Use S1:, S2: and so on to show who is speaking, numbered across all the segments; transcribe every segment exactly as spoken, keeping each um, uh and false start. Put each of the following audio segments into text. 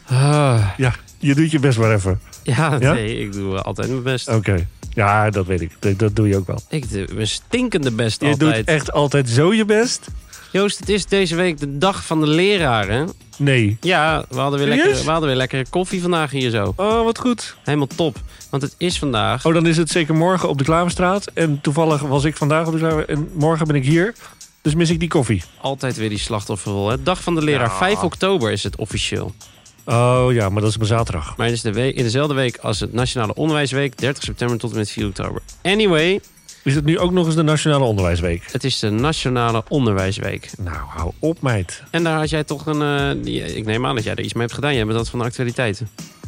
S1: Uh,
S2: Ja, je doet je best maar even.
S1: ja,
S2: Ja?
S1: nee, ik doe altijd mijn best.
S2: Oké. Okay. Ja, dat weet ik. Dat, dat doe je ook wel.
S1: Ik doe mijn stinkende best
S2: Je
S1: altijd.
S2: doet echt altijd zo je best?
S1: Joost, het is deze week de dag van de leraren.
S2: Nee.
S1: Ja, we hadden weer,
S2: Serieus?
S1: lekker, we hadden weer lekkere koffie vandaag hier zo.
S2: Oh, wat goed.
S1: Helemaal top. Want het is vandaag...
S2: Oh, dan is het zeker morgen op de Klaverstraat. En toevallig was ik vandaag op de Klaver... En morgen ben ik hier. Dus mis ik die koffie.
S1: Altijd weer die slachtofferrol. Hè? Dag van de leraar.
S2: Ja.
S1: vijf oktober is het officieel.
S2: Oh ja, maar dat is op een zaterdag.
S1: Maar het is de week, in dezelfde week als het Nationale Onderwijsweek. dertig september tot en met vier oktober. Anyway,
S2: Is het nu ook nog eens de Nationale Onderwijsweek?
S1: het is de Nationale Onderwijsweek.
S2: Nou, hou op, meid.
S1: En daar had jij toch een... Uh, die, ik neem aan dat jij er iets mee hebt gedaan. Jij bent dat van de actualiteiten.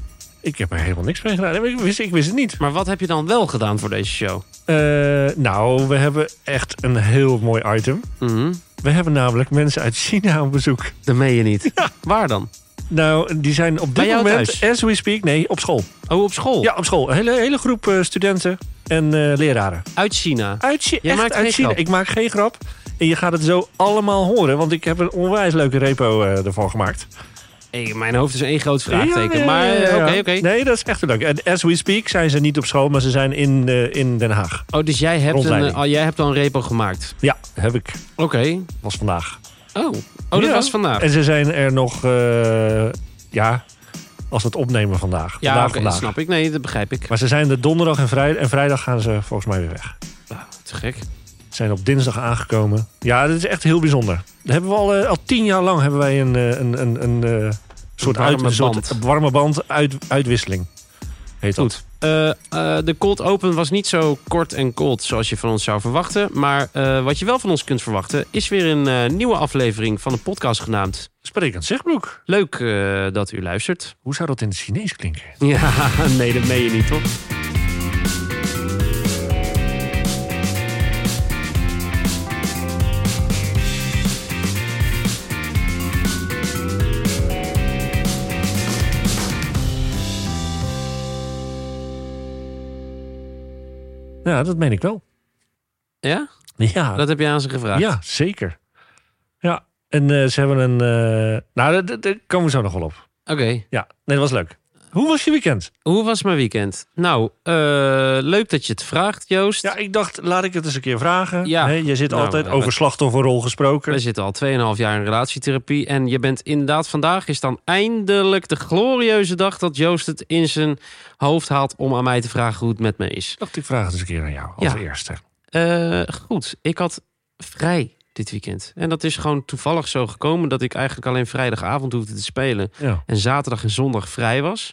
S2: Ik heb er helemaal niks mee gedaan. Ik wist, ik wist het niet.
S1: Maar wat heb je dan wel gedaan voor deze show?
S2: Uh, nou, we hebben echt een heel mooi item.
S1: Mm-hmm.
S2: We hebben namelijk mensen uit China op bezoek.
S1: Dat meen je niet. Ja. Waar dan?
S2: Nou, die zijn op
S1: Bij
S2: dit
S1: jou
S2: moment,
S1: thuis?
S2: as we speak, nee, op school.
S1: Oh, op school?
S2: Ja, op school. Een hele, hele groep uh, studenten en uh, leraren.
S1: Uit China?
S2: Uit, Chi-
S1: Jij
S2: echt
S1: maakt
S2: uit
S1: geen
S2: China.
S1: grap.
S2: Ik maak geen grap. En je gaat het zo allemaal horen, want ik heb een onwijs leuke repo uh, ervan gemaakt.
S1: Hey, mijn hoofd is één groot vraagteken.
S2: Ja, nee,
S1: maar oké,
S2: ja,
S1: oké.
S2: ja.
S1: Okay, okay.
S2: Nee, dat is echt leuk. En as we speak zijn ze niet op school, maar ze zijn in, uh, in Den Haag.
S1: Oh, dus jij hebt, een,
S2: Rondleiding.
S1: uh, jij hebt al een repo gemaakt?
S2: Ja, heb ik.
S1: Oké. Okay.
S2: Was vandaag.
S1: Oh. oh, dat
S2: Ja.
S1: was vandaag.
S2: En ze zijn er nog, uh, ja, als we het opnemen vandaag.
S1: Ja,
S2: vandaag,
S1: okay,
S2: vandaag.
S1: dat snap ik. Nee, dat begrijp ik.
S2: Maar ze zijn de donderdag en vrijdag. En vrijdag gaan ze volgens mij weer weg.
S1: Oh, te gek.
S2: Ze zijn op dinsdag aangekomen. Ja, dat is echt heel bijzonder. Dat hebben we al, uh, al tien jaar lang hebben wij een, een, een, een, uh, soort,
S1: warme
S2: uit, een soort
S1: band.
S2: warme band uit, uitwisseling. Heet dat.
S1: Goed. Uh, uh, de cold open was niet zo kort en cold zoals je van ons zou verwachten. Maar uh, wat je wel van ons kunt verwachten is weer een uh, nieuwe aflevering van een podcast genaamd...
S2: Sprekend Zegbroek.
S1: Leuk uh, dat u luistert.
S2: Hoe zou dat in het Chinees klinken?
S1: Ja, nee, dat meen je niet, toch?
S2: Ja, dat meen ik wel.
S1: Ja?
S2: Ja,
S1: Dat heb je aan ze gevraagd?
S2: ja zeker. Ja, en uh, ze hebben een... Uh, nou, daar, daar komen we zo nog wel op.
S1: Oké. Okay.
S2: Ja, nee, dat was leuk. Hoe was je weekend?
S1: Hoe was mijn weekend? Nou, uh, leuk dat je het vraagt, Joost.
S2: Ja, ik dacht, laat ik het eens een keer vragen.
S1: Ja.
S2: Hey, je zit
S1: Nou,
S2: altijd
S1: uh,
S2: over slachtofferrol gesproken.
S1: We zitten al tweeënhalf jaar in relatietherapie. En je bent inderdaad, vandaag is dan eindelijk de glorieuze dag dat Joost het in zijn hoofd haalt om aan mij te vragen hoe het met me is.
S2: Ik dacht, ik vraag het eens een keer aan jou als
S1: Ja.
S2: eerste.
S1: Uh, goed, ik had vrij dit weekend. En dat is gewoon toevallig zo gekomen dat ik eigenlijk alleen vrijdagavond hoefde te spelen.
S2: Ja.
S1: En zaterdag en zondag vrij was.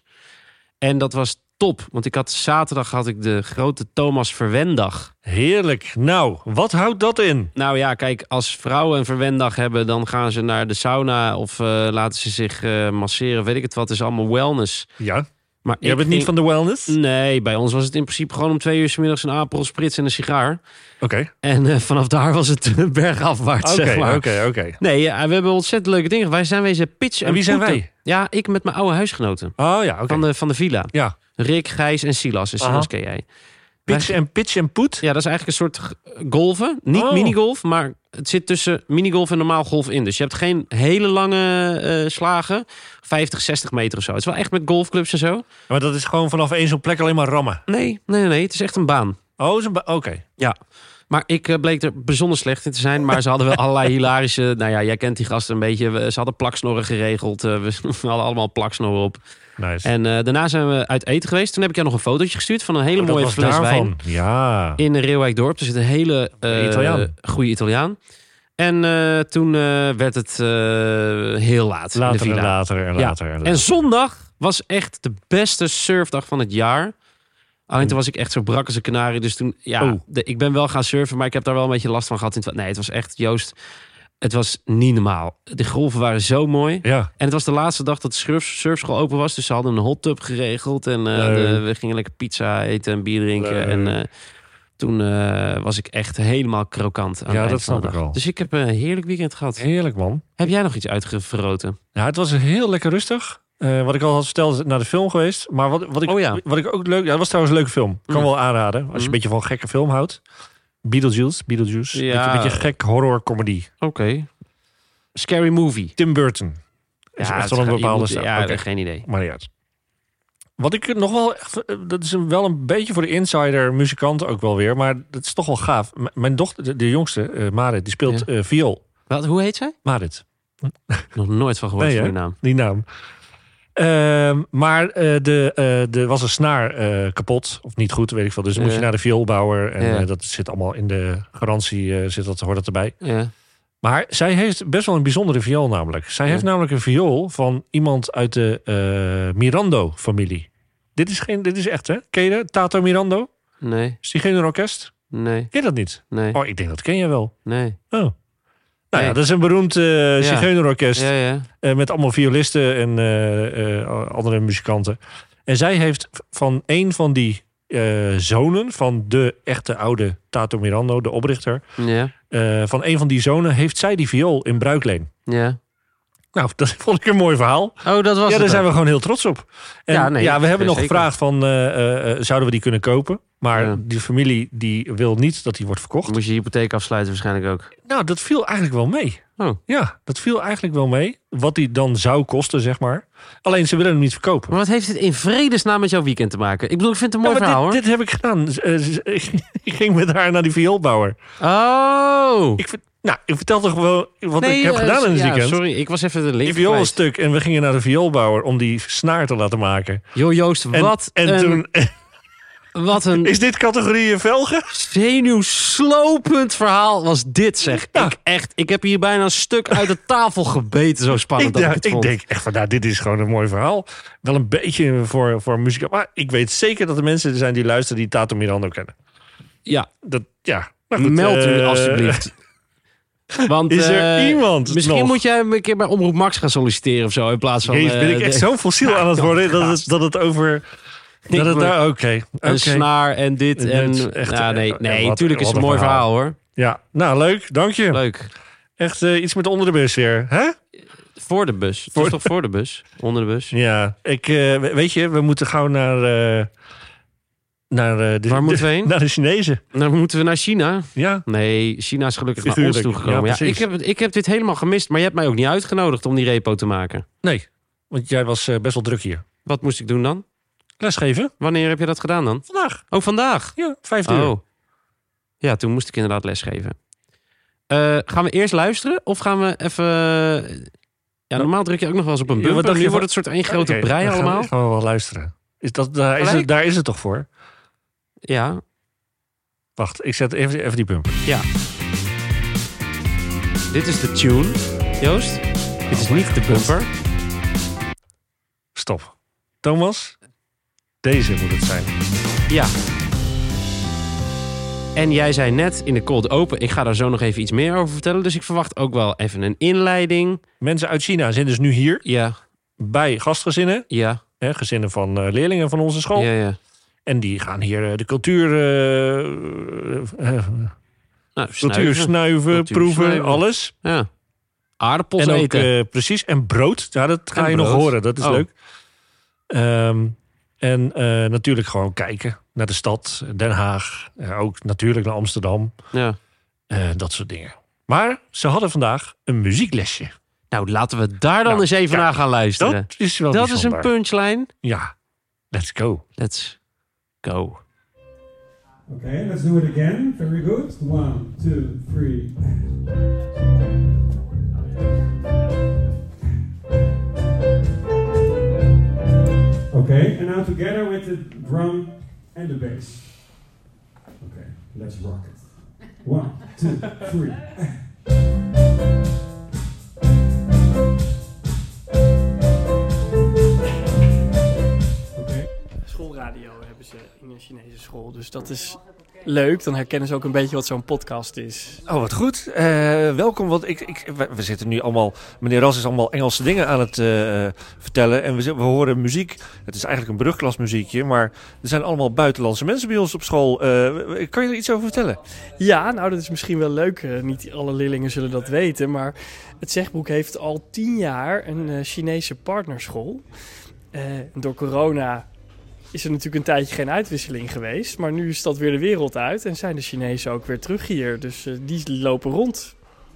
S1: En dat was top, want ik had zaterdag had ik de grote Thomas Verwendag.
S2: Heerlijk. Nou, wat houdt dat in?
S1: Nou ja, kijk, als vrouwen een verwendag hebben, dan gaan ze naar de sauna of uh, laten ze zich uh, masseren, weet ik het wat. Het is allemaal wellness.
S2: Ja.
S1: Maar
S2: Je bent
S1: ging...
S2: niet van de wellness?
S1: Nee, bij ons was het in principe gewoon om twee uur 's middags een Aperol Spritz en een sigaar.
S2: Oké. Okay.
S1: En uh, vanaf daar was het bergafwaarts,
S2: Oké,
S1: zeg maar.
S2: oké, okay, oké. Okay.
S1: Nee, ja, we hebben ontzettend leuke dingen. Wij zijn wezen pitch en,
S2: en wie zijn
S1: poeten.
S2: wij?
S1: Ja, ik met mijn oude huisgenoten.
S2: Oh ja, oké. Okay.
S1: Van de, van de villa.
S2: Ja.
S1: Rick, Gijs en Silas. En Silas ken jij.
S2: Pitch en pitch en poet?
S1: Ja, dat is eigenlijk een soort golven. Niet
S2: oh. minigolf,
S1: maar het zit tussen minigolf en normaal golf in. Dus je hebt geen hele lange uh, slagen. vijftig, zestig meter of zo. Het is wel echt met golfclubs en zo.
S2: Maar dat is gewoon vanaf één zo'n plek alleen maar rammen?
S1: Nee, nee, nee. Het is echt een baan.
S2: Oh, is een baan. Oké. Okay.
S1: Ja. Maar ik uh, bleek er bijzonder slecht in te zijn. Maar ze hadden wel allerlei hilarische... Nou ja, jij kent die gasten een beetje. We, ze hadden plaksnorren geregeld. Uh, we hadden allemaal plaksnorren op.
S2: Nice.
S1: En uh, daarna zijn we uit eten geweest. Toen heb ik jou nog een fotootje gestuurd van een hele oh, mooie fles
S2: daarvan.
S1: wijn.
S2: Ja.
S1: In Reeuwijkdorp. Er zit een hele uh,
S2: Italiaan.
S1: goede Italiaan. En uh, toen uh, werd het uh, heel laat.
S2: Later
S1: in de
S2: en later en
S1: ja.
S2: later. En, later.
S1: en zondag was echt de beste surfdag van het jaar. Alleen toen was ik echt zo brak als een kanarie. Dus toen, ja,
S2: oh.
S1: de, ik ben wel gaan surfen, maar ik heb daar wel een beetje last van gehad. In het, nee, het was echt, Joost, het was niet normaal. De golven waren zo mooi.
S2: Ja.
S1: En het was de laatste dag dat de surf, surfschool open was. Dus ze hadden een hot tub geregeld. En uh, de, we gingen lekker pizza eten en bier drinken.
S2: Leuk.
S1: En uh, toen uh, was ik echt helemaal krokant aan
S2: ja,
S1: het
S2: dat
S1: eind van de
S2: snap
S1: dag.
S2: ik al.
S1: Dus ik heb een heerlijk weekend gehad.
S2: Heerlijk, man.
S1: Heb jij nog iets uitgevroten?
S2: Ja, het was heel lekker rustig. Uh, wat ik al had verteld, naar de film geweest. Maar wat, wat, ik,
S1: oh ja.
S2: wat ik ook leuk... Ja, dat was trouwens een leuke film. Kan mm. wel aanraden. Als je mm. een beetje van gekke film houdt. Beetlejuice. Beetlejuice.
S1: Ja.
S2: Beetje, beetje gek horror comedy.
S1: Oké. Okay. Scary movie.
S2: Tim Burton. Is
S1: Ja,
S2: echt
S1: het
S2: wel een
S1: gaat- je
S2: bepaalde
S1: moet-
S2: stijl.
S1: Ja,
S2: Oké.
S1: geen idee.
S2: Maar niet uit. Wat ik nog wel echt... Dat is een, wel een beetje voor de insider muzikant ook wel weer. Maar dat is toch wel gaaf. M- mijn dochter, de, de jongste, uh, Marit, die speelt
S1: Ja.
S2: uh, viool.
S1: Wat, hoe heet zij?
S2: Marit,
S1: Nog nooit van gehoord
S2: Nee,
S1: van
S2: hè?
S1: die naam.
S2: die naam. Uh, maar uh, de, uh, er was een snaar uh, kapot. Of niet goed, weet ik veel. Dus dan
S1: Ja.
S2: moet je naar de vioolbouwer. En
S1: Ja.
S2: uh, dat zit allemaal in de garantie. Uh, zit dat, hoort dat erbij.
S1: Ja.
S2: Maar zij heeft best wel een bijzondere viool namelijk. Zij
S1: Ja.
S2: heeft namelijk een viool van iemand uit de uh, Mirando-familie. Dit is, geen, dit is echt, hè? Ken je dat? Tato Mirando?
S1: Nee,
S2: Is die geen orkest?
S1: nee,
S2: Ken je dat niet?
S1: nee,
S2: Oh, ik denk dat ken je wel.
S1: nee.
S2: Oh. Nou
S1: Nee.
S2: ja, dat is een beroemd uh, zigeunerorkest.
S1: Ja, ja.
S2: Uh, met allemaal violisten en uh, uh, andere muzikanten. En zij heeft van een van die uh, zonen van de echte oude Tato Mirando, de oprichter.
S1: Ja,
S2: Uh, van een van die zonen heeft zij die viool in bruikleen.
S1: ja.
S2: Nou, dat vond ik een mooi verhaal.
S1: Oh, dat was
S2: Ja,
S1: het
S2: daar zijn
S1: ook.
S2: we gewoon heel trots op. En
S1: Ja, nee,
S2: ja, we hebben nog
S1: zeker.
S2: gevraagd van, uh, uh, zouden we die kunnen kopen? Maar
S1: Ja.
S2: die familie die wil niet dat die wordt verkocht.
S1: Moest je je hypotheek afsluiten waarschijnlijk ook.
S2: Nou, dat viel eigenlijk wel mee.
S1: Oh.
S2: Ja, dat viel eigenlijk wel mee. Wat die dan zou kosten, zeg maar. Alleen, ze willen hem niet verkopen.
S1: Maar wat heeft dit in vredesnaam met jouw weekend te maken? Ik bedoel, ik vind het een mooi
S2: Ja, maar
S1: verhaal,
S2: dit, dit heb ik gedaan. Uh, ik ging met haar naar die vioolbouwer.
S1: hoor. Oh!
S2: Ik, ver- nou, ik vertel toch gewoon wat
S1: Nee,
S2: ik heb
S1: eh,
S2: gedaan in het
S1: ja,
S2: weekend.
S1: sorry, ik was even de link
S2: Die viool was
S1: kwijt.
S2: stuk en we gingen naar de vioolbouwer om die snaar te laten maken.
S1: Joh, Joost,
S2: En,
S1: wat
S2: en
S1: een,
S2: toen,
S1: wat een
S2: is dit categorie velgen?
S1: zenuwslopend verhaal was dit, zeg.
S2: Ja.
S1: Ik echt, ik heb hier bijna een stuk uit de tafel gebeten, zo spannend
S2: Ik,
S1: dat
S2: ja,
S1: ik het
S2: ik
S1: vond.
S2: denk echt van, nou, dit is gewoon een mooi verhaal. Wel een beetje voor, voor muziek. Maar ik weet zeker dat er mensen er zijn die luisteren die Tato Mirando kennen.
S1: Ja,
S2: Dat, ja. Maar goed,
S1: meld u
S2: eh,
S1: alstublieft. Want,
S2: Is er
S1: eh,
S2: iemand
S1: Misschien
S2: nog?
S1: moet jij een keer bij Omroep Max gaan solliciteren of zo. In plaats van...
S2: Jezus, ben ik
S1: eh,
S2: echt
S1: de-
S2: zo'n fossiel
S1: Ja,
S2: aan het
S1: joh,
S2: worden dat het,
S1: gast.
S2: dat het over...
S1: Ik
S2: Dat het
S1: me-
S2: daar, oké.
S1: Een
S2: oké.
S1: snaar en dit
S2: Dit
S1: en...
S2: is echt-
S1: ja, nee,
S2: eh,
S1: nee,
S2: wat-
S1: tuurlijk is
S2: wat
S1: het een
S2: een
S1: mooi verhaal,
S2: verhaal.
S1: hoor.
S2: Ja, nou leuk, dank je.
S1: Leuk.
S2: Echt eh, iets met onder de bus weer, hè?
S1: Voor de bus. Het
S2: Voor-
S1: is toch voor de bus? Onder de bus?
S2: Ja, ik, eh, weet je, we moeten gauw naar... eh, naar, eh, de,
S1: Waar moeten we heen?
S2: Naar de Chinezen.
S1: Dan moeten we naar China.
S2: Ja,
S1: Nee, China is gelukkig naar
S2: Figuurlijk,
S1: ons toegekomen.
S2: ja,
S1: Ja, ik,
S2: precies.
S1: heb, het- ik heb dit helemaal gemist, maar je hebt mij ook niet uitgenodigd om die repo te maken.
S2: nee. Want jij was eh, best wel druk hier.
S1: Wat moest ik doen dan?
S2: Lesgeven?
S1: Wanneer heb je dat gedaan dan?
S2: Vandaag.
S1: Oh, vandaag?
S2: Ja, vijf uur.
S1: Oh. Ja, toen moest ik inderdaad lesgeven. Eh, gaan we eerst luisteren of gaan we even... Ja, normaal druk je ook nog wel eens op een
S2: Ja,
S1: bumper.
S2: wat dacht
S1: Nu
S2: je
S1: wordt het een soort één grote
S2: Oké,
S1: brei
S2: dan gaan we-
S1: allemaal.
S2: Gaan we wel luisteren. Is dat, daar, is
S1: Gelijk?
S2: het, daar is het toch voor?
S1: Ja,
S2: Wacht, ik zet even, even die bumper.
S1: ja. Dit is de tune, Joost. Dit is niet de bumper.
S2: Stop. Thomas, deze moet het zijn.
S1: Ja. En jij zei net in de cold open, ik ga daar zo nog even iets meer over vertellen. Dus ik verwacht ook wel even een inleiding.
S2: Mensen uit China zijn dus nu hier
S1: Ja,
S2: bij gastgezinnen.
S1: ja,
S2: Hè, gezinnen van eh, leerlingen van onze school.
S1: ja, ja.
S2: En die gaan hier eh, de cultuur, eh, eh,
S1: Nou,
S2: cultuur
S1: snuiven.
S2: snuiven,
S1: Cultuur
S2: proeven,
S1: snuiven.
S2: alles.
S1: Ja. Aardappels
S2: En ook,
S1: eten.
S2: eh, precies, en brood. Ja, dat ga
S1: En
S2: je nog
S1: brood.
S2: horen, dat is
S1: Oh.
S2: leuk. Ehm, en eh, natuurlijk gewoon kijken naar de stad, Den Haag. Eh, ook natuurlijk naar Amsterdam.
S1: Ja.
S2: eh, dat soort dingen. Maar ze hadden vandaag een muzieklesje.
S1: Nou, laten we daar dan
S2: Nou,
S1: eens even
S2: kijk,
S1: naar gaan luisteren.
S2: Dat is wel
S1: Dat is een
S2: bijzonder.
S1: punchline.
S2: Ja, let's go.
S1: Let's go.
S3: Okay, let's do it again. Very good. One, two, three. Okay, and now together with the drum and the bass. Okay, let's rock it. One, two, three. Okay.
S4: Schoolradio hebben ze in een Chinese school. Dus dat is leuk. Dan herkennen ze ook een beetje wat zo'n podcast is.
S2: Oh, wat goed. Eh, welkom, want ik, ik, we, we zitten nu allemaal... Meneer Ras is allemaal Engelse dingen aan het eh, vertellen. En we, zi- we horen muziek. Het is eigenlijk een brugklasmuziekje. Maar er zijn allemaal buitenlandse mensen bij ons op school. Eh, kan je er iets over vertellen?
S4: Ja, nou dat is misschien wel leuk. Eh, niet alle leerlingen zullen dat weten. Maar het Zegboek heeft al tien jaar een eh, Chinese partnerschool. Eh, door corona is er natuurlijk een tijdje geen uitwisseling geweest. Maar nu is dat weer de wereld uit. En zijn de Chinezen ook weer terug hier. Dus eh, die lopen rond.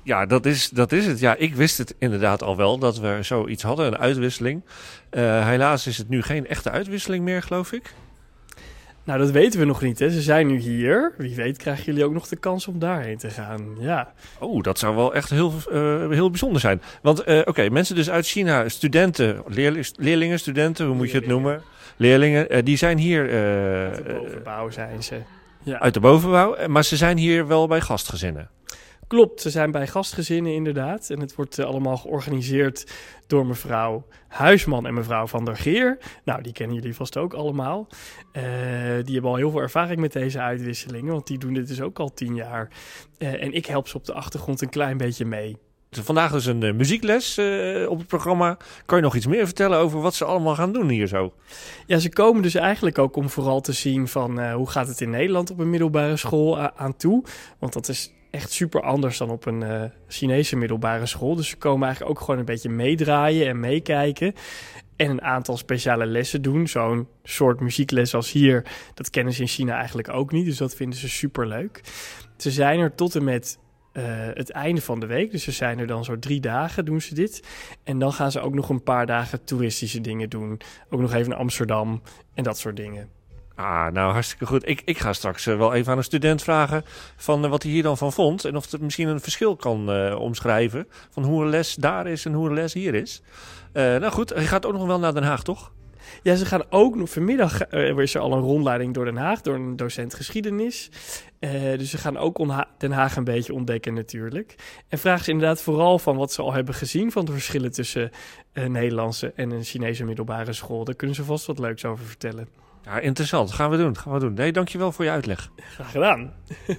S2: Ja, dat is, dat is het. Ja, ik wist het inderdaad al wel dat we zoiets hadden, een uitwisseling. Uh, helaas is het nu geen echte uitwisseling meer, geloof ik.
S4: Nou, dat weten we nog niet, hè. Ze zijn nu hier. Wie weet krijgen jullie ook nog de kans om daarheen te gaan. Ja.
S2: Oh, dat zou wel echt heel, uh, heel bijzonder zijn. Want, uh, oké, okay, mensen dus uit China, studenten, leerli- leerlingen, studenten, hoe moet je het noemen? Leerlingen, uh, die zijn hier... Uh,
S4: uit de bovenbouw zijn ze. Ja.
S2: Uit de bovenbouw, maar ze zijn hier wel bij gastgezinnen.
S4: Klopt, ze zijn bij gastgezinnen inderdaad. En het wordt uh, allemaal georganiseerd door mevrouw Huisman en mevrouw Van der Geer. Nou, die kennen jullie vast ook allemaal. Uh, die hebben al heel veel ervaring met deze uitwisselingen, want die doen dit dus ook al tien jaar. Uh, en ik help ze op de achtergrond een klein beetje mee.
S2: Vandaag dus een uh, muziekles uh, op het programma. Kan je nog iets meer vertellen over wat ze allemaal gaan doen hier zo?
S4: Ja, ze komen dus eigenlijk ook om vooral te zien van uh, hoe gaat het in Nederland op een middelbare school a- aan toe. Want dat is echt super anders dan op een uh, Chinese middelbare school. Dus ze komen eigenlijk ook gewoon een beetje meedraaien en meekijken. En een aantal speciale lessen doen. Zo'n soort muziekles als hier, dat kennen ze in China eigenlijk ook niet. Dus dat vinden ze super leuk. Ze zijn er tot en met uh, het einde van de week. Dus ze zijn er dan zo drie dagen doen ze dit. En dan gaan ze ook nog een paar dagen toeristische dingen doen. Ook nog even naar Amsterdam en dat soort dingen.
S2: Ah, nou hartstikke goed. Ik, ik ga straks uh, wel even aan een student vragen van uh, wat hij hier dan van vond. En of het misschien een verschil kan uh, omschrijven van hoe een les daar is en hoe een les hier is. Uh, nou goed, je gaat ook nog wel naar Den Haag, toch?
S4: Ja, ze gaan ook nog vanmiddag, uh, is er al een rondleiding door Den Haag, door een docent geschiedenis. Uh, dus ze gaan ook onha- Den Haag een beetje ontdekken natuurlijk. En vragen ze inderdaad vooral van wat ze al hebben gezien van de verschillen tussen een Nederlandse en een Chinese middelbare school. Daar kunnen ze vast wat leuks over vertellen.
S2: Ja, interessant. Gaan we doen. Gaan we doen. Nee, dankjewel voor je uitleg.
S4: Graag gedaan.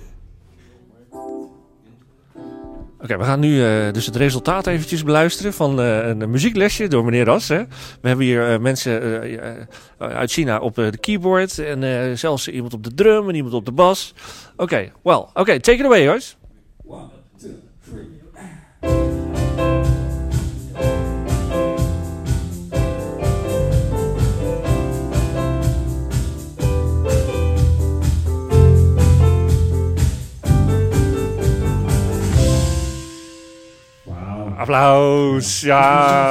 S2: Oké, okay, we gaan nu uh, dus het resultaat eventjes beluisteren van uh, een muzieklesje door meneer Ras. Hè. We hebben hier uh, mensen uh, uh, uit China op uh, de keyboard en uh, zelfs iemand op de drum en iemand op de bas. Oké, okay, well, oké, okay, take it away, jongens.
S3: One, two, three.
S2: Applaus, ja.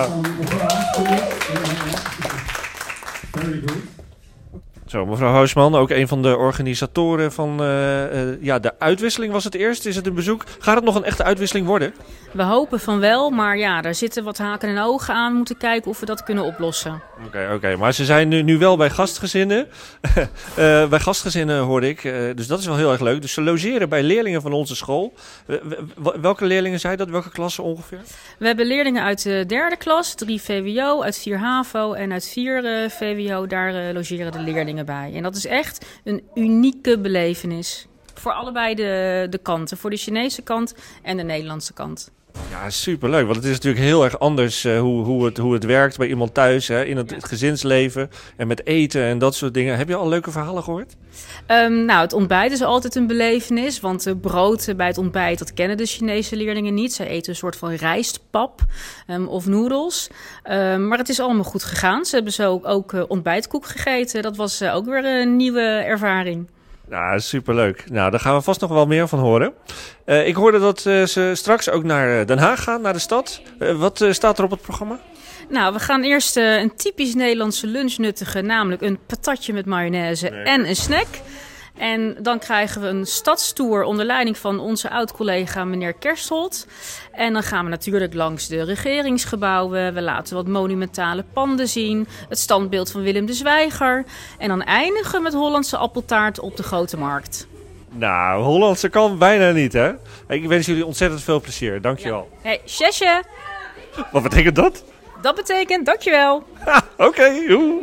S3: Very good.
S2: Zo, mevrouw Huisman, ook een van de organisatoren van uh, uh, ja, de uitwisseling was het eerst. Is het een bezoek? Gaat het nog een echte uitwisseling worden?
S5: We hopen van wel, maar ja, daar zitten wat haken en ogen aan. We moeten kijken of we dat kunnen oplossen.
S2: Oké, okay, oké. Okay. Maar ze zijn nu, nu wel bij gastgezinnen. uh, bij gastgezinnen hoorde ik. Uh, dus dat is wel heel erg leuk. Dus ze logeren bij leerlingen van onze school. Uh, welke leerlingen zijn dat? Welke klassen ongeveer?
S5: We hebben leerlingen uit de derde klas, drie V W O, uit vier HAVO en uit vier uh, V W O. Daar uh, logeren de leerlingen bij. En dat is echt een unieke belevenis. Voor allebei de, de kanten. Voor de Chinese kant en de Nederlandse kant.
S2: Ja, superleuk. Want het is natuurlijk heel erg anders uh, hoe, hoe, het, hoe het werkt bij iemand thuis. Hè, in het, het gezinsleven en met eten en dat soort dingen. Heb je al leuke verhalen gehoord?
S5: Um, nou, het ontbijt is altijd een belevenis. Want uh, brood bij het ontbijt, dat kennen de Chinese leerlingen niet. Zij eten een soort van rijstpap um, of noedels. Um, maar het is allemaal goed gegaan. Ze hebben zo ook, ook uh, ontbijtkoek gegeten. Dat was uh, ook weer een nieuwe ervaring.
S2: Nou, superleuk. Nou, daar gaan we vast nog wel meer van horen. Uh, ik hoorde dat uh, ze straks ook naar Den Haag gaan, naar de stad. Uh, wat uh, staat er op het programma?
S5: Nou, we gaan eerst uh, een typisch Nederlandse lunch nuttigen. Namelijk een patatje met mayonaise nee. en een snack. En dan krijgen we een stadstour onder leiding van onze oud-collega meneer Kerstholt. En dan gaan we natuurlijk langs de regeringsgebouwen. We laten wat monumentale panden zien. Het standbeeld van Willem de Zwijger. En dan eindigen we met Hollandse appeltaart op de Grote Markt.
S2: Nou, Hollandse kan bijna niet, hè? Ik wens jullie ontzettend veel plezier. Dankjewel.
S5: Ja. Hey, zesje.
S2: Wat betekent dat?
S5: Dat betekent dankjewel.
S2: Oké, okay,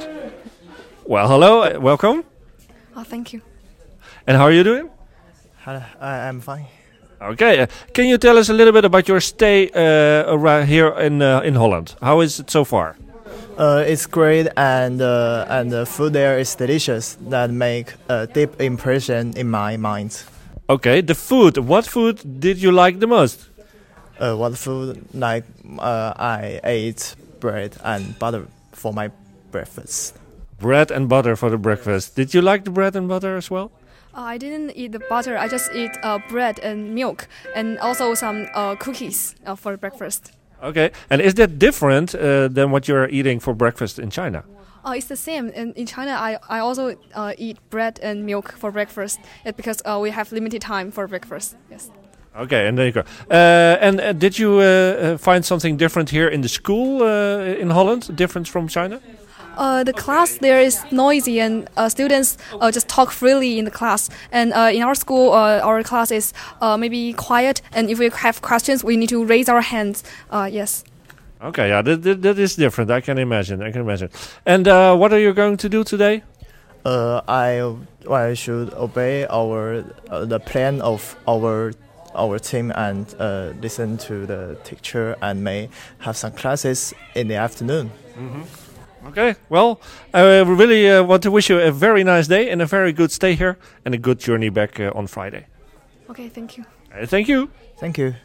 S2: well, hello, welcome.
S6: Oh, thank you.
S2: And how are you doing?
S7: Hello, uh, I'm fine.
S2: Okay, uh, can you tell us a little bit about your stay uh, around here in uh, in Holland? How is it so far?
S7: Uh, it's great, and uh, and the food there is delicious. That make a deep impression in my mind.
S2: Okay, the food. What food did you like the most?
S7: Uh, what food? Like uh, I ate bread and butter for my breakfast.
S2: Bread and butter for the breakfast. Did you like the bread and butter as well?
S6: Uh, I didn't eat the butter. I just eat uh, bread and milk, and also some uh, cookies uh, for breakfast.
S2: Okay, and is that different uh, than what you're eating for breakfast in China?
S6: Uh, it's the same. In, in China, I, I also uh, eat bread and milk for breakfast uh, because uh, we have limited time for breakfast. Yes.
S2: Okay, and there you go. Uh, and uh, did you uh, uh, find something different here in the school uh, in Holland, different from China?
S6: Uh, the class there is noisy and uh, students uh, just talk freely in the class. And uh, in our school, uh, our class is uh, maybe quiet. And if we have questions, we need to raise our hands. Uh, yes.
S2: Okay, yeah, that, that, that is different. I can imagine. I can imagine. And uh, what are you going to do today?
S7: Uh, I I should obey our uh, the plan of our our team and uh, listen to the teacher and may have some classes in the afternoon.
S2: Mm-hmm. Okay, well, I really uh, want to wish you a very nice day and a very good stay here and a good journey back uh, on Friday.
S6: Okay, thank you.
S2: Uh, thank you.
S7: Thank you.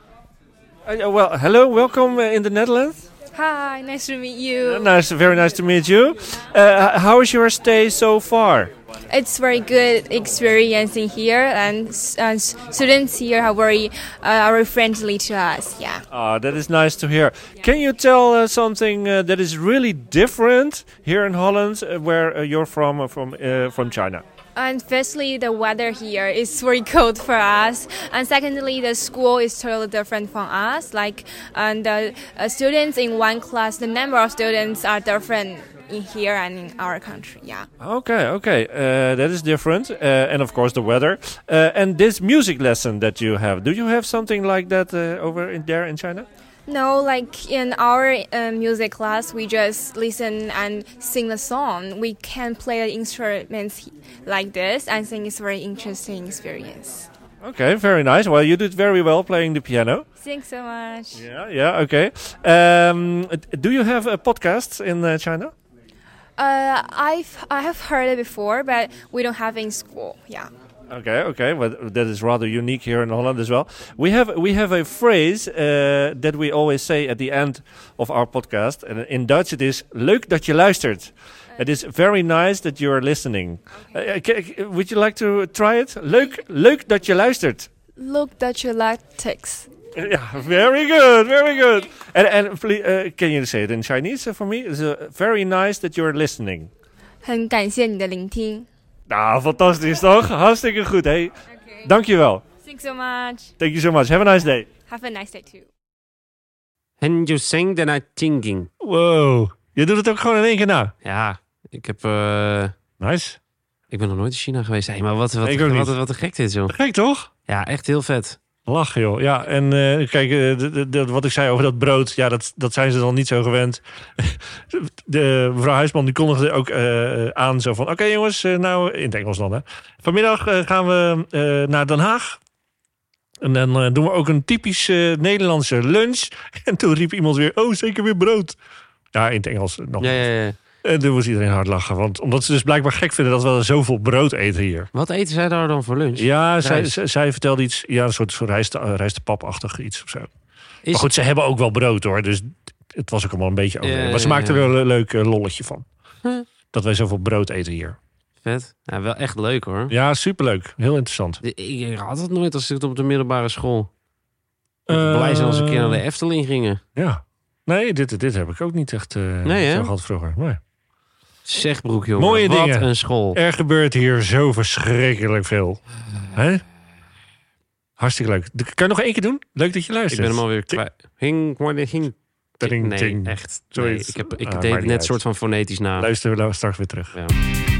S2: Uh, well, hello, welcome uh, in the Netherlands.
S8: Hi, nice to meet you.
S2: Uh, nice, very nice to meet you. Uh, how is your stay so far?
S8: It's very good experiencing here, and uh, students here are very, uh, are very friendly to us. Yeah.
S2: Ah, that is nice to hear. Yeah. Can you tell uh, something uh, that is really different here in Holland, uh, where uh, you're from, uh, from uh, from China?
S8: And firstly, the weather here is very cold for us, and secondly, the school is totally different from us. Like, and the uh, students in one class, the number of students are different in here and in our country. Yeah.
S2: Okay, okay, uh, that is different, uh, and of course the weather. Uh, and this music lesson that you have, do you have something like that uh, over in there in China?
S8: No, like in our uh, music class, we just listen and sing the song. We can play the instruments like this. I think it's a very interesting experience.
S2: Okay, very nice. Well, you did very well playing the piano.
S8: Thanks so much.
S2: Yeah, yeah, okay. Um, do you have a podcast in uh, China?
S8: Uh, I've I have heard it before, but we don't have it in school. Yeah.
S2: Okay, okay, but that is rather unique here in Holland as well. We have we have a phrase uh, that we always say at the end of our podcast, and in Dutch it is "leuk dat je luistert." It is very nice that you are listening. Uh, okay, would you like to try it? Leuk, leuk dat je luistert.
S6: Look that you like text.
S2: Yeah, very good, very good. And and please, uh, can you say it in Chinese uh, for me? It's uh, very nice that you are listening.
S8: 很感谢你的聆听。
S2: Nou, fantastisch toch? Hartstikke goed, hé. Hey.
S8: Okay.
S2: Dankjewel.
S8: Thanks so much.
S2: Thank you so much. Have a nice day.
S8: Have a nice day too.
S1: And you sing then I thinking.
S2: Wow. Je doet het ook gewoon in één keer na.
S1: Ja, ik heb... Uh,
S2: nice.
S1: Ik ben nog nooit in China geweest. Hey, maar wat, wat,
S2: ik
S1: wat,
S2: ook
S1: wat,
S2: niet.
S1: wat een gek dit, joh.
S2: Gek, toch?
S1: Ja, echt heel vet.
S2: Lachen, joh. Ja, en uh, kijk, uh, de, de, de, wat ik zei over dat brood, ja, dat, dat zijn ze dan niet zo gewend. De, mevrouw Huisman die kondigde ook uh, aan zo van, oké okay, jongens, uh, nou, in het Engels dan, hè. Vanmiddag uh, gaan we uh, naar Den Haag. En dan uh, doen we ook een typisch uh, Nederlandse lunch. En toen riep iemand weer, oh, zeker weer brood. Ja, in het Engels nog.
S1: Ja, ja, ja.
S2: En toen moest iedereen hard lachen. Want omdat ze dus blijkbaar gek vinden dat we zoveel brood eten hier.
S1: Wat eten zij daar dan voor lunch?
S2: Ja, zij, zij, zij vertelde iets. Ja, een soort, soort rijst, rijstepapachtig iets of zo.
S1: Is...
S2: Maar goed, ze hebben ook wel brood hoor. Dus het was ook allemaal een beetje over.
S1: Ja,
S2: maar ze
S1: ja,
S2: maakten
S1: ja.
S2: er een leuk uh, lolletje van.
S1: Huh.
S2: Dat wij zoveel brood eten hier.
S1: Vet. Ja, wel echt leuk hoor.
S2: Ja, superleuk. Heel interessant.
S1: Ik, ik had het nooit als ik op de middelbare school. Ik
S2: Uh,
S1: blij zijn als een keer naar de Efteling gingen.
S2: Ja. Nee, dit, dit heb ik ook niet echt uh,
S1: nee,
S2: zo gehad vroeger. Nee.
S1: Zeg broek, jongen.
S2: Mooie
S1: Wat
S2: dingen.
S1: een school.
S2: Er gebeurt hier zo verschrikkelijk veel. Hè? Hartstikke leuk. Kan je nog één keer doen? Leuk dat je luistert.
S1: Ik ben hem alweer kwijt. Hing, hing, hing.
S2: Ting,
S1: Nee,
S2: ting.
S1: echt.
S2: Sorry.
S1: Nee, ik heb, ik
S2: Ah,
S1: deed
S2: maakt
S1: net
S2: niet
S1: een soort van fonetisch na.
S2: Luisteren we straks weer terug.
S1: Ja.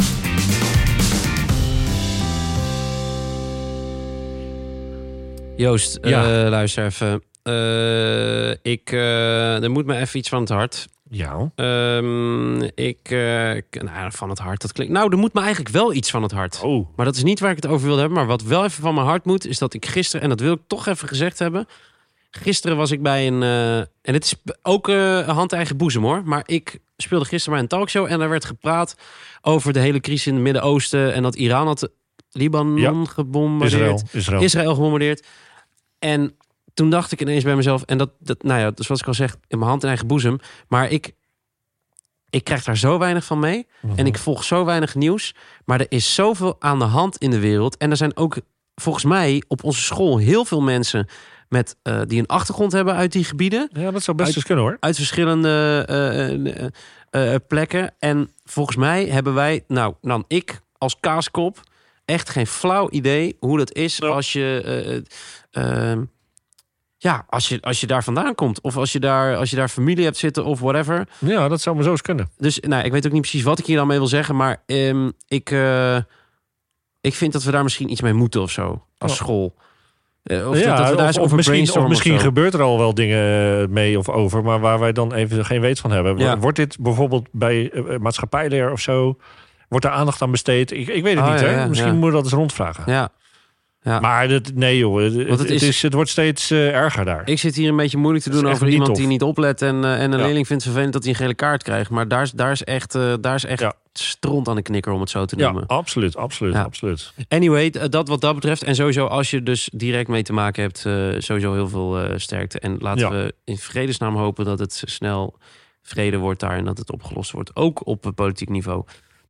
S1: Joost,
S2: Ja.
S1: uh, luister even. Uh, ik, uh, er moet me even iets van het hart.
S2: Ja.
S1: Um, ik, uh, k- nou, van het hart, dat klinkt... Nou, er moet me eigenlijk wel iets van het hart.
S2: Oh.
S1: Maar dat is niet waar ik het over wilde hebben. Maar wat wel even van mijn hart moet, is dat ik gisteren... En dat wil ik toch even gezegd hebben. Gisteren was ik bij een... Uh, en het is ook uh, hand-eigen boezem, hoor. Maar ik speelde gisteren bij een talkshow... en er werd gepraat over de hele crisis in het Midden-Oosten... en dat Iran had Libanon
S2: Ja.
S1: gebombardeerd.
S2: Israël. Israël.
S1: Israël gebombardeerd. En toen dacht ik ineens bij mezelf... en dat, dat nou ja, dus wat ik al zeg, in mijn hand en eigen boezem... maar ik Ik krijg daar zo weinig van mee.
S2: Mm-hmm.
S1: En ik volg zo weinig nieuws. Maar er is zoveel aan de hand in de wereld. En er zijn ook volgens mij op onze school heel veel mensen... Met, uh, die een achtergrond hebben uit die gebieden.
S2: Ja, dat zou best
S1: uit,
S2: eens kunnen hoor.
S1: Uit verschillende uh, uh, uh, uh, plekken. En volgens mij hebben wij, nou, dan ik als kaaskop... echt geen flauw idee hoe dat is ja. als je... Uh, uh, ja, als je, als je daar vandaan komt. Of als je daar, als je daar familie hebt zitten of whatever.
S2: Ja, dat zou maar zo eens kunnen.
S1: Dus nou, ik weet ook niet precies wat ik hier dan mee wil zeggen. Maar um, ik, uh, ik vind dat we daar misschien iets mee moeten of zo. Als oh. school. Uh, of
S2: ja,
S1: dat, dat we daar
S2: of,
S1: eens
S2: of misschien, of misschien
S1: of
S2: gebeurt er al wel dingen mee of over... maar waar wij dan even geen weet van hebben.
S1: Ja.
S2: Wordt dit bijvoorbeeld bij uh, maatschappijleer of zo... wordt daar aandacht aan besteed? Ik, ik weet het
S1: oh,
S2: niet,
S1: ja,
S2: hè?
S1: Ja,
S2: misschien
S1: ja.
S2: moet je dat eens rondvragen.
S1: Ja. Ja.
S2: Maar het, nee joh, het, het,
S1: het, is,
S2: het, is, het wordt steeds uh, erger daar.
S1: Ik zit hier een beetje moeilijk te doen over iemand tof. die niet oplet... en, uh, en een ja. leerling vindt het vervelend dat hij een gele kaart krijgt. Maar daar is, daar is echt, uh, daar is echt ja. stront aan de knikker, om het zo te noemen.
S2: Ja, absoluut, absoluut, ja. absoluut.
S1: Anyway, dat wat dat betreft. En sowieso, als je dus direct mee te maken hebt... Uh, sowieso heel veel uh, sterkte. En laten ja. we in vredesnaam hopen dat het snel vrede wordt daar... en dat het opgelost wordt, ook op het politiek niveau.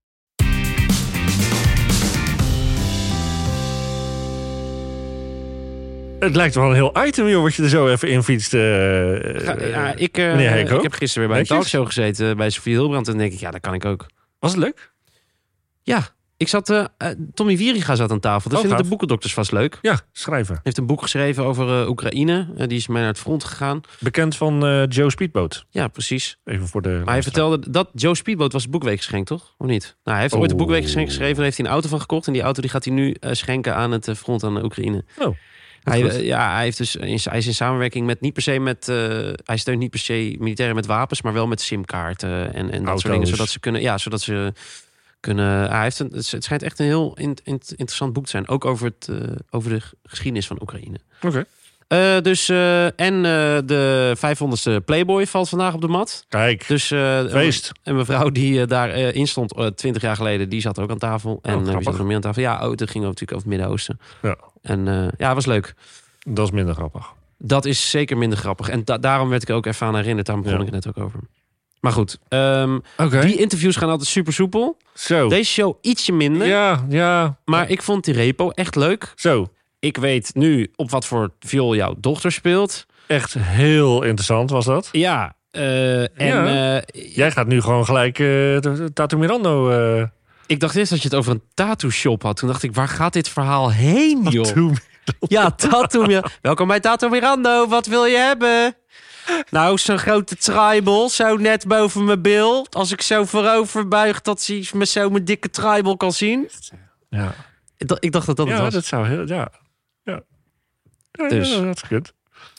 S2: Het lijkt wel een heel item, joh, wat je er zo even in fietst. Uh,
S1: ja, ja, ik, uh, ik heb gisteren weer bij Netjes. een talkshow gezeten bij Sofie Hilbrand. En dan denk ik, ja, dat kan ik ook.
S2: Was het leuk?
S1: Ja, ik zat... Uh, Tommy Wieringa zat aan tafel. Dat oh, vinden de boekendokters vast leuk.
S2: Ja, schrijven.
S1: Heeft een boek geschreven over uh, Oekraïne. Uh, die is mee naar het front gegaan.
S2: Bekend van uh, Joe Speedboat.
S1: Ja, precies.
S2: Even voor de...
S1: Maar hij vertelde dat Joe Speedboat was het boekweekgeschenk, toch? Of niet? Nou, hij heeft oh. ooit een boekweekgeschenk geschreven. Daar heeft hij een auto van gekocht. En die auto die gaat hij nu uh, schenken aan het uh, front aan de Oekraïne.
S2: Oh.
S1: Hij, uh, ja, hij, heeft dus, hij is in samenwerking met niet per se met... Uh, hij steunt niet per se militairen met wapens... maar wel met simkaarten en, en dat soort dingen. Zodat ze kunnen... Ja, zodat ze kunnen... Hij heeft een, het schijnt echt een heel in, in, interessant boek te zijn. Ook over, het, uh, over de geschiedenis van Oekraïne.
S2: Oké.
S1: Okay. Uh, dus, uh, en uh, de vijfhonderdste Playboy valt vandaag op de mat.
S2: Kijk,
S1: dus, uh,
S2: feest.
S1: Een mevrouw die uh, daarin uh, stond uh, twintig jaar geleden... die zat ook aan tafel. En oh, uh, wie zat er nog meer aan tafel? Ja, oh, het ging natuurlijk over het Midden-Oosten.
S2: Ja.
S1: En uh, ja, was leuk.
S2: Dat is minder grappig.
S1: Dat is zeker minder grappig. En da- daarom werd ik ook even aan herinnerd. Daarom begon ja. ik er net ook over. Maar goed, um, okay. die interviews gaan altijd super soepel.
S2: Zo.
S1: Deze show ietsje minder.
S2: Ja, ja.
S1: Maar ik vond die repo echt leuk.
S2: Zo.
S1: Ik weet nu op wat voor viool jouw dochter speelt.
S2: Echt heel interessant was dat.
S1: Ja. Uh, en,
S2: ja. Uh, Jij gaat nu gewoon gelijk uh, Tattoo Mirando... Uh...
S1: Ik dacht eerst dat je het over een tattoo shop had. Toen dacht ik, waar gaat dit verhaal heen, joh?
S2: Tattoo
S1: Ja, Tattoo Mirando. Welkom bij Tattoo Mirando. Wat wil je hebben? Nou, zo'n grote tribal, zo net boven mijn bil. Als ik zo voorover buig, dat ze me zo mijn dikke tribal kan zien.
S2: Ja.
S1: Ik dacht dat dat
S2: ja,
S1: het was.
S2: Dat zou heel, ja. Ja. ja
S1: dus.
S2: Ja, dat is goed.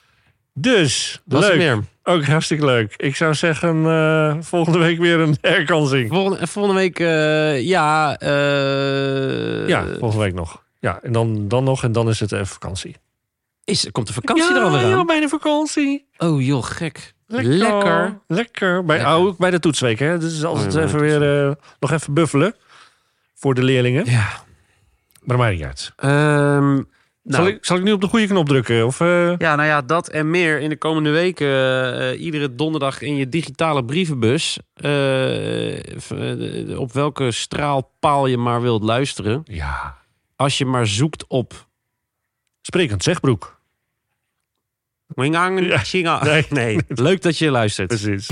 S2: Dus,
S1: was
S2: leuk.
S1: Meer?
S2: Ook hartstikke leuk. Ik zou zeggen, uh, volgende week weer een herkansing.
S1: Volgende, volgende week, uh, ja. Uh,
S2: ja, volgende week nog. Ja, en dan, dan nog en dan is het even vakantie.
S1: Is, komt de vakantie
S2: ja,
S1: er alweer aan?
S2: Ja, bijna vakantie.
S1: Oh joh, gek.
S2: Lekker.
S1: Lekker.
S2: Lekker. Bij, Lekker. Oh, bij de toetsweek, hè. Dus altijd oh, even weer uh, nog even buffelen. Voor de leerlingen.
S1: Ja.
S2: Maar dat maakt niet uit.
S1: Um,
S2: zal, nou, ik, zal ik nu op de goede knop drukken? Of, uh...
S1: Ja, nou ja, dat en meer in de komende weken. Uh, iedere donderdag in je digitale brievenbus. Uh, op welke straalpaal je maar wilt luisteren.
S2: Ja.
S1: Als je maar zoekt op...
S2: Sprekend Zegbroek.
S1: Ja. Nee. nee, leuk dat je luistert.
S2: Precies.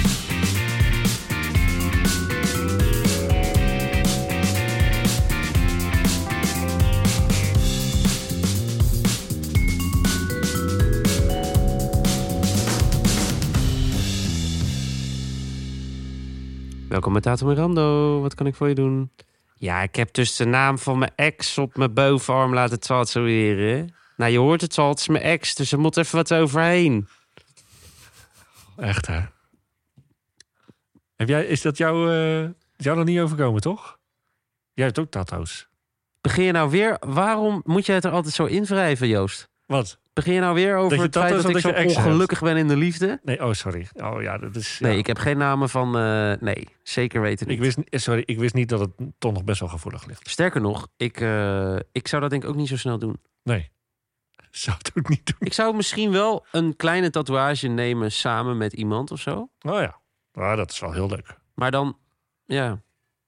S1: Welkom bij Tattoo Mirando. Wat kan ik voor je doen? Ja, ik heb dus de naam van mijn ex op mijn bovenarm laten tatoeëren. Nou, je hoort het al, het is mijn ex, dus er moet even wat overheen.
S2: Echt, hè? Heb jij, is dat jou, uh, jou nog niet overkomen, toch? Jij hebt ook tattoos.
S1: Begin je nou weer... Waarom moet jij het er altijd zo in wrijven, Joost?
S2: Wat?
S1: Begin je nou weer over het feit dat, dat ik zo ongelukkig ben in de liefde?
S2: Nee, oh, sorry. Oh, ja, dat is,
S1: nee,
S2: ja.
S1: ik heb geen namen van... Uh, nee, zeker weten niet.
S2: Ik wist, sorry, ik wist niet dat het toch nog best wel gevoelig ligt.
S1: Sterker nog, ik, uh, ik zou dat denk ik ook niet zo snel doen.
S2: Nee, zou het ook niet doen.
S1: Ik zou misschien wel een kleine tatoeage nemen samen met iemand of zo.
S2: Oh ja, nou, dat is wel heel leuk.
S1: Maar dan, ja.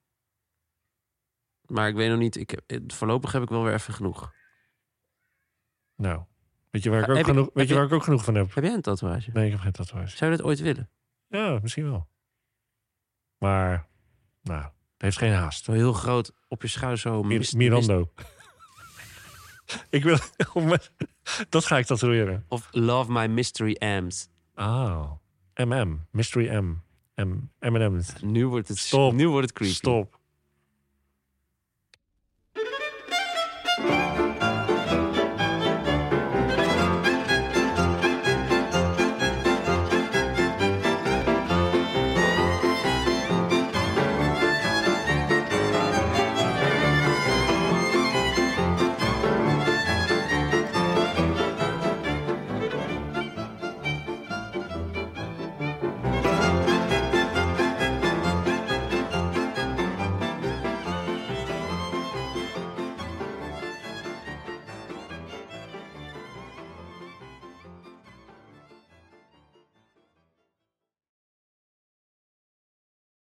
S1: Maar ik weet nog niet. Ik, voorlopig heb ik wel weer even genoeg.
S2: Nou, weet je waar ik ook,
S1: Heb je-
S2: genoeg, weet
S1: heb
S2: je
S1: je-
S2: waar ik ook genoeg van heb?
S1: Heb jij een tatoeage?
S2: Nee, ik heb geen tatoeage.
S1: Zou je dat ooit willen?
S2: Ja, misschien wel. Maar, nou, het heeft geen haast.
S1: Zo heel groot op je schouder zo.
S2: Mir-
S1: mist-
S2: Mirando. ik wil... dat ga ik tatoeëren.
S1: Of Love My Mystery M's.
S2: Ah, M M. Mystery M. M. M en M's.
S1: Nu wordt het,
S2: Stop.
S1: nu wordt het creepy.
S2: Stop.